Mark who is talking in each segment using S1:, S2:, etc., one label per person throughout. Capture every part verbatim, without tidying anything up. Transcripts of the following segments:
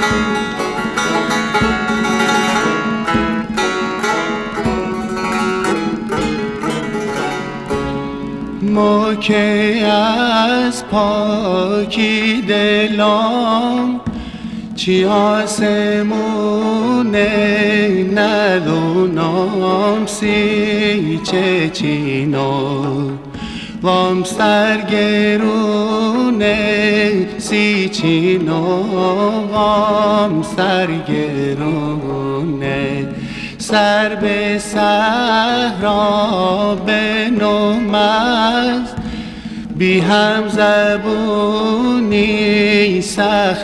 S1: ما که از پاکی دلام چی آسمونه ندونم سی چه چینا وام سرگرونه سی چینا وام سرگرونه سر به صحرا بنم است بی هم زبونی سخت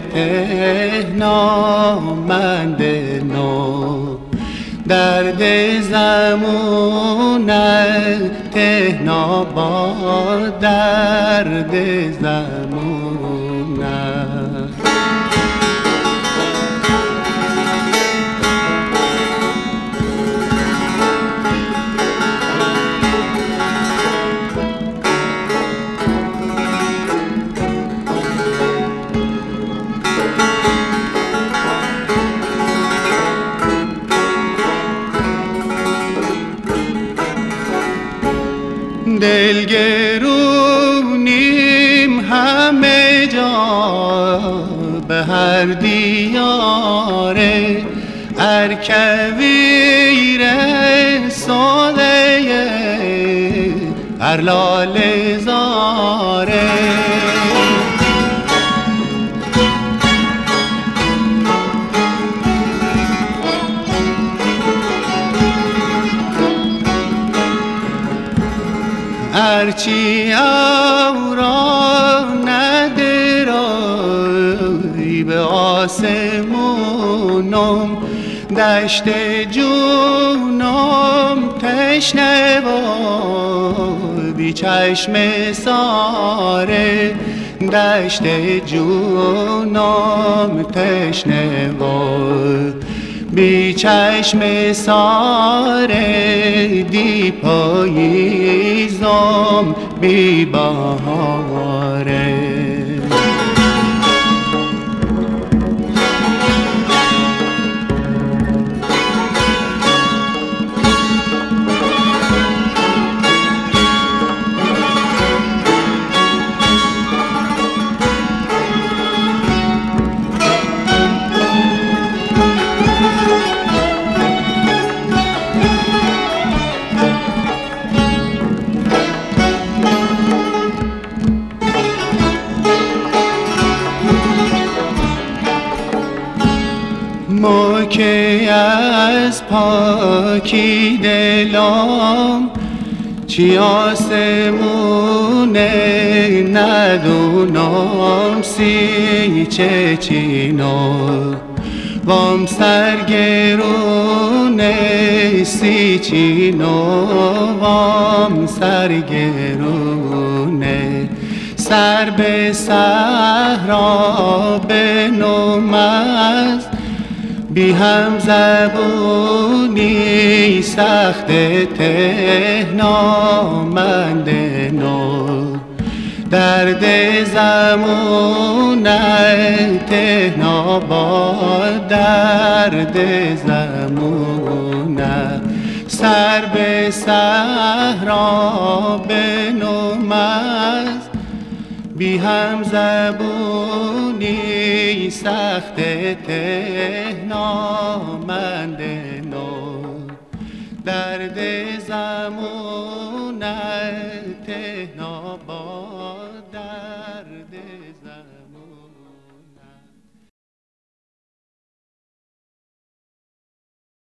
S1: تهنامند نو درد زمونت تهنا با درد زمونت دلگرونیم همه جا به هر دیاره ارکویر ساده هر لاله زاره هرچی اورا ندرایی به آسمونم دشت جونم تشنه و بی چشم ساره دشت جونم تشنه و بی چشم ساره دی پاییزم بی بهاره ما که از پاکی دلام چی آسمونه ندونم سی چه چینا وام سرگرونه سی چینا وام سرگرونه سر به صحرا بنم است بی هم زبونی سخت تهنامند نو درد زمونت تهنا با درد زمونت سر به صحرا بنم است بی هم زبونی سخت تهنامند نو درد زمونت تهنا با درد